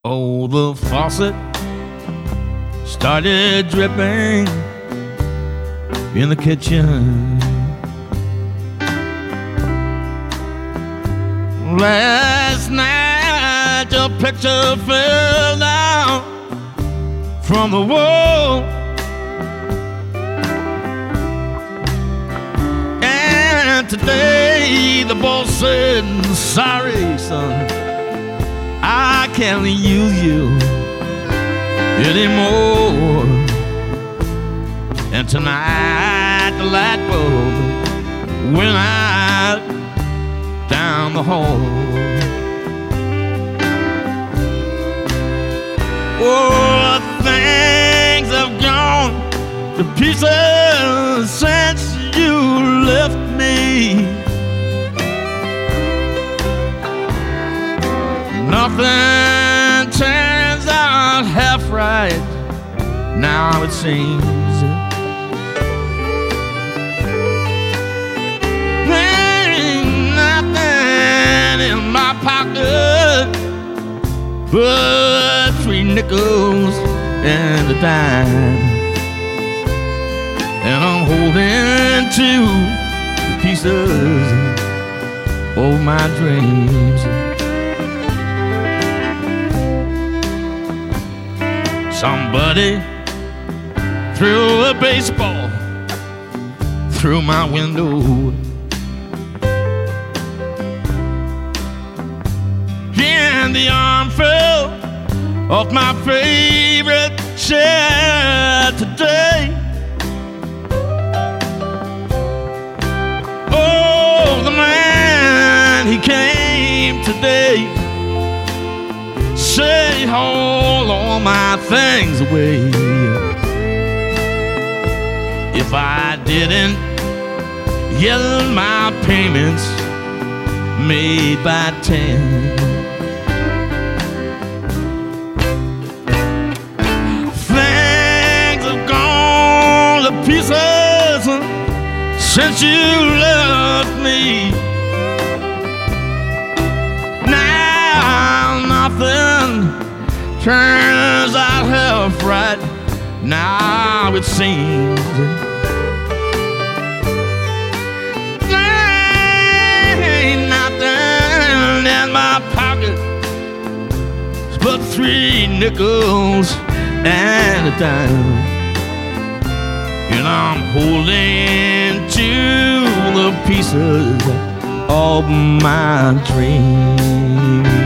Oh, the faucet started dripping in the kitchen. Last night your picture fell down from the wall, and today the boss said, sorry son, I can't use you anymore. And tonight the light bulb went out down the hall. Oh, things have gone to pieces since you left me. Nothing turns out half right now, it seems. There ain't nothing in my pocket but 3 nickels and a dime, and I'm holding to the pieces of my dreams. Somebody threw a baseball through my window, and the arm fell off my favorite chair today. Oh, the man, he came today, say, hold all my things away. If I didn't get my payments made by 10, things have gone to pieces since you left me. Now nothing turns out half right now, it seems. There ain't nothing in my pocket but 3 nickels and a dime, and I'm holding to the pieces of my dreams.